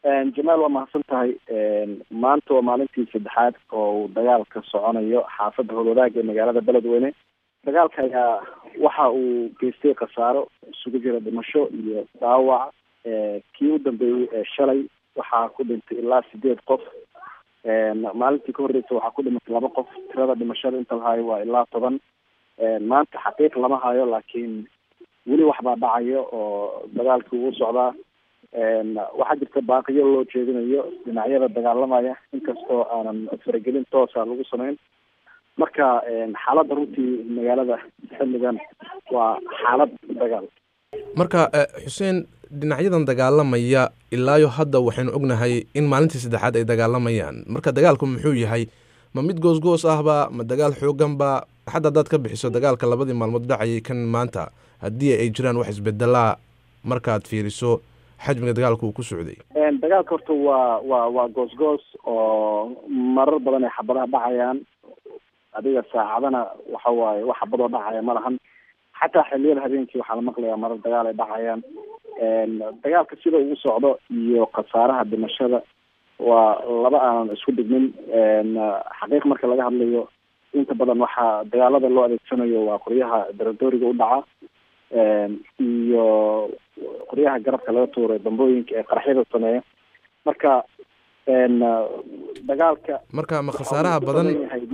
jamaal waa mahadsan tahay. maanta waa maalintii saddexaad oo uu dagaal ka soconayo xaafadda howlwadaaga ee magaalada beledweyne. dagaalka ayaa waxa uu geystay khasaaro isugu jira dhimasho iyo dhaawac. kii u dambeeyey shalay waxaa ku dhintay ilaa 8 qof. maalintii ka horreysay waxaa ku dhimatay 2 qof. tirada dhimashada inta la hayo waa ilaa 10. maanta xaqiiq lama hayo, laakiin weli waxbaa dhacayo oo dagaalkii ugu socdaa. waxaa jirta baaqiyo loo jeedinayo dhinacyada dagaalamaya, inkastoo aanan faragelin toosa lagu samayn. marka xaaladda runtii magaalada xilligan waa xaalad dagaal. marka xuseen, dhinacyadan dagaalamaya ilaayo hadda waxaynu ognahay in maalintii saddexaad ay dagaalamayaan. marka dagaalku muxuu yahay? ma mid goosgoos ahba, ma dagaal xooganba? xataa haddaad ka bixiso dagaalka 2 maalmood dhacayay kan maanta, haddii ay jiraan wax isbedelaa markaad fiiriso xajmiga dagaalka uu ku socday. dagaalka horta waa goosgoos oo marar badan ay xabadaha dhacayaan. adiga saacadana waxa waaye wax xabadoo dhacaya ma lahan. xataa xilliyada habeenkii waxaa la maqlayaa marar dagaal ay dhacayaan. dagaalka sida uu socdo iyo khasaaraha dhimashada waa laba aanan isku dhigmin. xaqiiq marka laga hadlayo, inta badan waxaa dagaalada loo adeegsanayo waa qoryaha daradooriga u dhaca iyo qoryaha garabka laga tuuray dambooyinka ee qaraxyada sameeya. marka dagaalka marka ma khasaaraha badan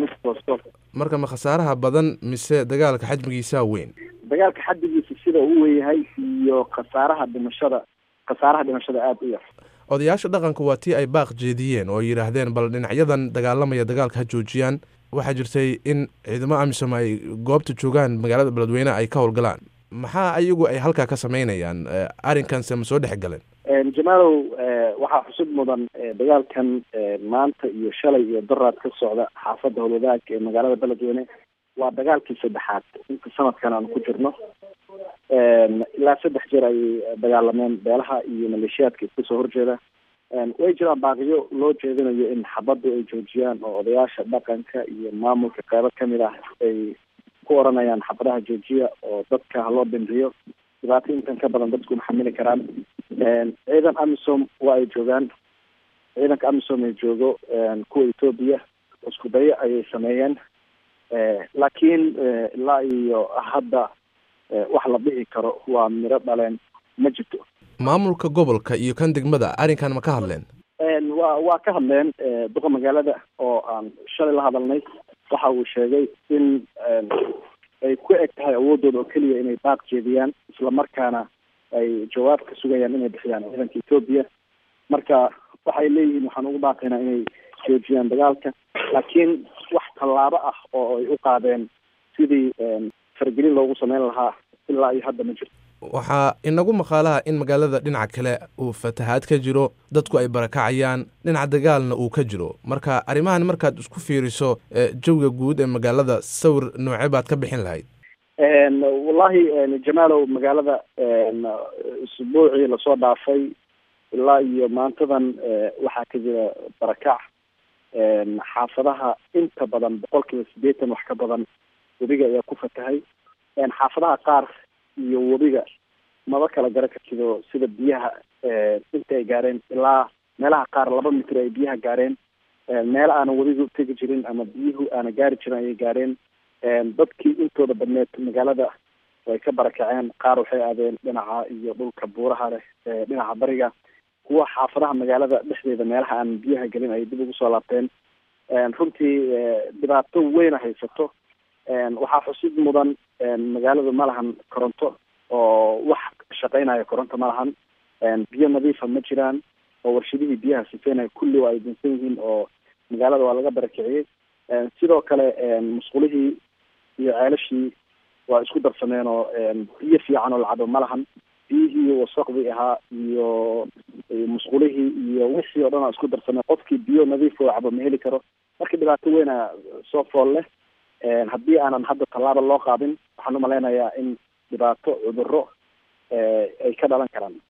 mise dagaalka xajmigiisa weyn? dagaalka xaddigiisa sida uu weyahay iyo khasaaraha dhimashada aada u yar. odayaasha dhaqanka waa tii ay baaq jeediyeen oo yidhaahdeen bal dhinacyadan dagaalamaya dagaalka ha joojiyaan. waxaa jirtay in ciidamo amisom ay goobta joogaan magaalada beledweyne ay ka howlgalaan. maxaa ayagu ay halkaa ka samaynayaan? arrinkanse ma soo dhex galeen? jamaalow, waxaa xusub mudan dagaalkan maanta iyo shalay iyo daraad ka socda xaafadda howlwadaag ee magaalada beledweyne waa dagaalkii saddexaad inta sanadkan aan ku jirno. ilaa 3 jeer ayay dagaalameen beelaha iyo maleeshiyaadka iska soo horjeeda. way jiraan baaqiyo loo jeedinayo in xabaddu ay joojiyaan, oo odayaasha dhaqanka iyo maamulka qeybo kamid ah ay ku oranayaan xabadaha joojiya oo dadka haloo dhimriyo. dhibaato intan ka badan dadku maxamili karaan. ciidan amisom waa ay joogaan. ciidanka amisom ay joogo kuwa Ethiopia isku dayo ayay sameeyeen. laakiin ilaa iyo hadda wax la dhihi karo waa miro dhaleen ma jirto. maamulka gobolka iyo kan degmada arrinkan ma ka hadleen? waa ka hadleen. duqa magaalada oo aan shalay la hadalnay waxa uu sheegay in ay ku eg tahay awoodooda oo keliya inay baaq jeediyaan, isla markaana ay jawaab ka sugayaan inay bixiyaan ciidanka Ethiopia. marka waxay leeyihiin waxaan ugu baaqaynaa inay joojiyaan dagaalka, laakiin wax tallaabo ah oo ay u qaadeen sidii faragelin loogu sameyn lahaa ilaa iyo hadda ma jirto. waxaa inagu maqaalaha in magaalada dhinaca kale uu fatahaad ka jiro, dadku ay barakacayaan, dhinaca dagaalna uu ka jiro. marka arrimahan markaad isku fiiriso jawiga guud ee magaalada, sawir noocee baad ka bixin lahayd? wallahi jamaalow, magaalada usbuucii lasoo dhaafay ilaa iyo maantadan waxaa ka jira barakac. xaafadaha inta badan 80% wax ka badan webiga ayaa ku fatahay. xaafadaha qaar iyo webiga maba kala gara kartido sida biyaha inta ay gaareen. ilaa meelaha qaar 2 mitir ay biyaha gaareen. meel aanan webigu tegi jirin ama biyuhu aana gaari jirin ayay gaareen. dadkii intooda badneed magaalada way ka barakaceen. qaar waxay aadeen dhinaca iyo dhulka buuraha leh dhinaca bariga. kuwa xaafadaha magaalada dhexdeeda meelaha aan biyaha gelin ay dib ugu soo laabteen. runtii dhibaato weyna haysato. waxaa xusid mudan magaaladu ma lahan koronto oo wax shaqeynaya koronto ma lahan. biyo nadiifa ma jiraan oo warshadihii biyaha sifeynaya kulli waa ay dinsan yihiin oo magaalada waa laga barakiciyey. sidoo kale musqulihii iyo ceelashii waa isku darsameen oo biyo fiican oo la cabo ma lahan. biyihii wasaqdii ahaa iyo musqulihii iyo wixii oo dhan aa isku darsameen. qofkii biyo nadiif oo cabo ma heli karo. marka dhibaato weyna soo fool leh. haddii aanan hadda tallaabo loo qaadin waxaan umaleynayaa in dhibaato cudurro ay ka dhalan karaan.